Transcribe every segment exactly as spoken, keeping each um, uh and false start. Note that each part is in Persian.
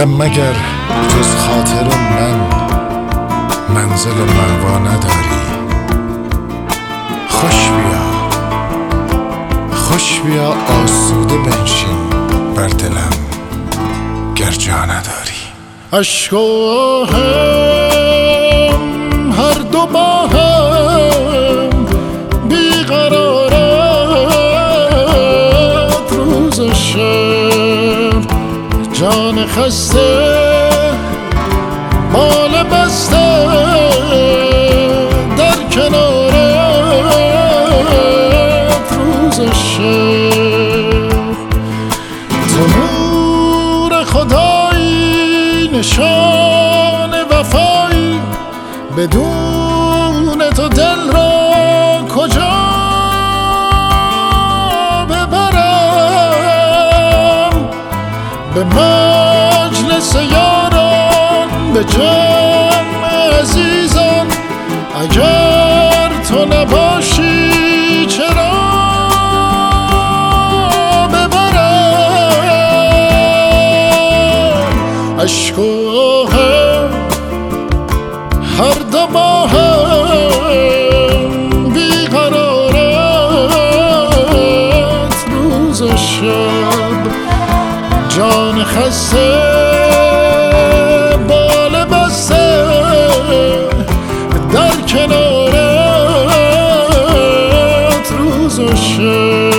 غم مگر جز خاطر من منزل مأوا نداری. خوش بیا خوش بیا آسوده بنشین بر دلم گر جا نداری. عشق و آهم هر دو با هم بیقرارت روز و شب، جان خسته بال بسته در کنارت روز و شب. تو نور خدایی نشان وفایی، بدون تو دل را کجا ببرم؟ به مجلس یاران به جمع عزیزان، اگر تو نباشی چرا ببرم؟ عشق و آهم هر دو با هم بیقرارت روز و شب، جان خسته بال بسته در کنارت روز و شب.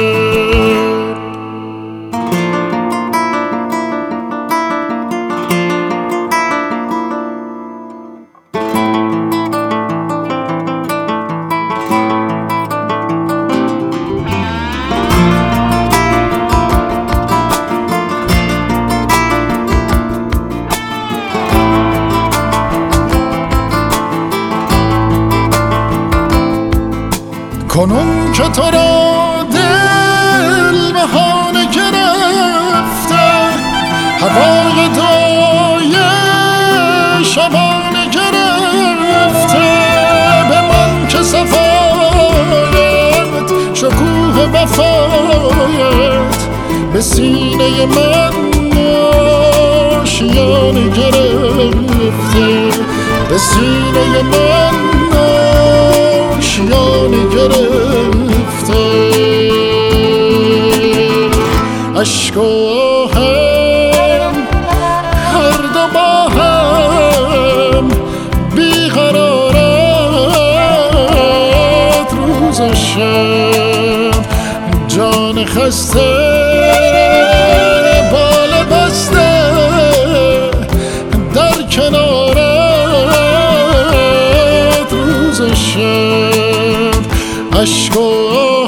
کنون که تو را دل بهانه گرفته، هوای دعای شبانه گرفته، به من که صفایت شکوه وفایت به سینه من آشیانه گرفته، به سینه من آشیانه گرفته. عشق و آهم هر دو با هم بیقرارت روز و شب، جان خسته بال بسته در کنارت روز و شب. عشق و